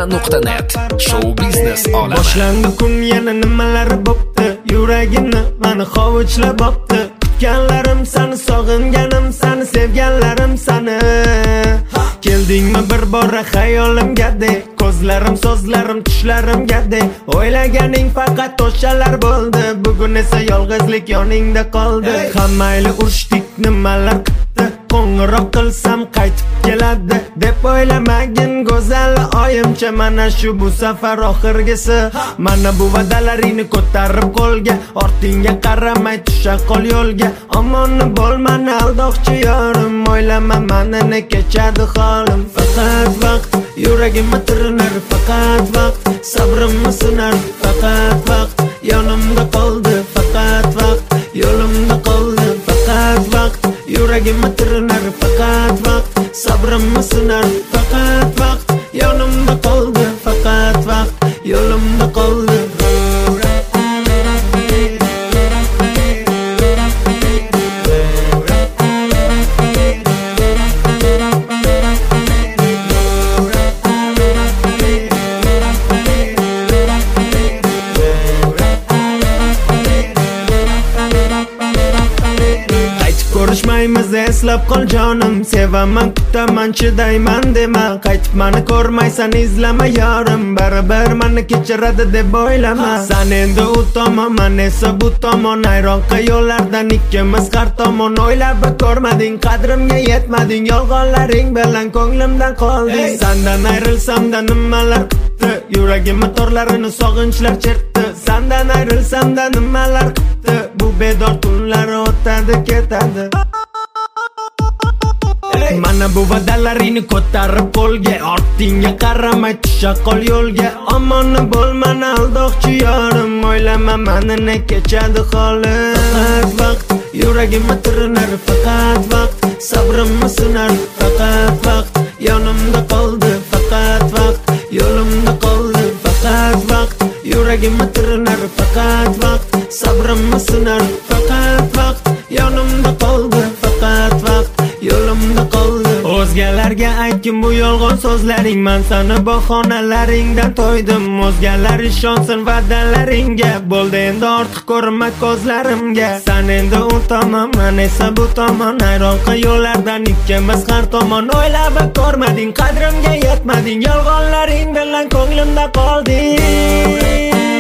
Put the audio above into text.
Media.net Show biznes olami. Boshlandi kun yana nimalar bo'pti, yuragimni meni hovuchlab bo'pti. Kutganlarim seni, sog'inganim seni, sevganlarim seni. Keldingmi bir bora xayolimga de, ko'zlarim, so'zlarim, tushlarimga de. O'ylaganing faqat o'shalar bo'ldi, bugun esa yolg'izlik yoningda qoldi. Hammayli urishdik, nimalar qildi, qo'ng'iroq qilsam qaytib keladi deb o'ylamagin go'zal oyimcha. Mana shu bu safar oxirgisi, mana bu va'dalaringni ko'tarib qo'lga, ortingga qaramay tusha qol yo'lga. Omon bo'l mani aldoqchi yorim, o'ylama meni kechadi holim. Faqat vaqt yuragimni tirinar, faqat vaqt sabrimni sinar, faqat vaqt yonimda qoldi, faqat vaqt yo'limda qoldi, faqat vaqt yuragimni tirinar, faqat vaqt sabrimni sinar, faqat vaqt yonimda qoldi, faqat vaqt yo'limda qoldi. Ko'rishmaymiz, eslab qol jonim, sevaman, kutaman, chidayman dema. Qaytib meni ko'rmaysan, izlama yorim, baribir meni kechiradi deb o'ylama. Sen endi u tomon, men esa bu tomon, ayronqa yo'llardan ikkimiz har tomon. O'ylab ko'rmading, qadrimga yetmading, yolg'onlaring bilan ko'nglimdan qolding. Sendan ayrilsamda nimalar qildi, yuragimni torlarini sog'inchlar chertdi. Sendan ayrilsamda nimalar qildi, bu bedor tunlar o'tadi ketadi. Mana bu va'dalaringni ko'tarib qo'lga, ortingga qaramay tusha qol yo'lga. Omon bo'l mani aldoqchi yorim, o'ylama meni kechadi holim. Faqat vaqt yuragimni tirinar, faqat vaqt sabrimni sinar, faqat vaqt yonimda qoldi, faqat vaqt yo'limda qoldi, faqat vaqt yuragimni tirinar, faqat vaqt sabrimni sinar, faqat vaqt yonimda qoldi, faqat vaqt yo'limda qoldi. O'zgalarga aytgin bu yolg'on so'zlaring, men seni bahonalaringdan to'ydim. O'zgalar ishonsin va'dalaringga, bo'ldi endi ortiq ko'rinma ko'zlarimga. Sen endi u tomon, men esa bu tomon, ayronqa yo'llardan ikkimiz har tomon. O'ylab ko'rmading, qadrimga yetmading, yolg'onlaring bilan ko'nglimda qolding.